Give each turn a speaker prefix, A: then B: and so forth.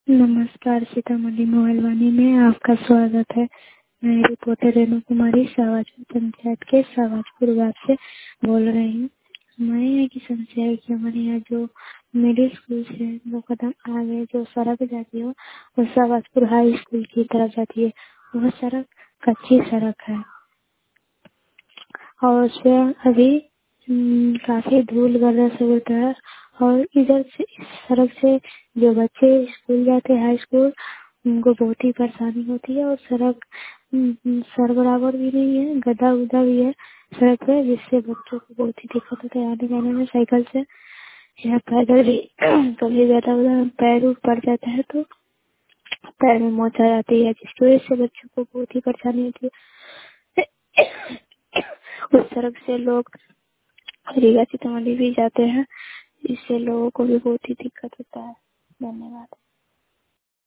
A: नमस्कार, सीतामढ़ी मोबाइल वाणी में आपका स्वागत है। मैं रिपोर्टर रेणु कुमारी शाहबाजपुर पंचायत के शाहबाजपुर गाँव से बोल रही हूँ। हमारे यहाँ की समस्या है कि हमारे यहाँ जो मिडिल स्कूल है वो कदम आगे जो सड़क जाती है वो शाहबाजपुर हाई स्कूल की तरफ जाती है। वह सड़क कच्ची सड़क है और उसपे अभी काफी धूल वगैरह सब होता है। और इधर से इस सड़क से जो बच्चे स्कूल जाते हैं हाई स्कूल उनको बहुत ही परेशानी होती है। और सड़क सर बराबर भी नहीं है, गड्ढा उड्ढा भी है सड़क पे, जिससे बच्चों को बहुत ही दिक्कत होता है आने जाने में साइकिल से या पैदल भी। कभी ज्यादा उधर पैर पड़ जाता है तो पैर में मोच आ जाती है, जिसकी वजह से बच्चों को बहुत ही परेशानी होती है। उस सड़क से लोग रीगा सीतामढ़ी भी जाते हैं, इससे लोगों को भी बहुत ही दिक्कत होता है। धन्यवाद।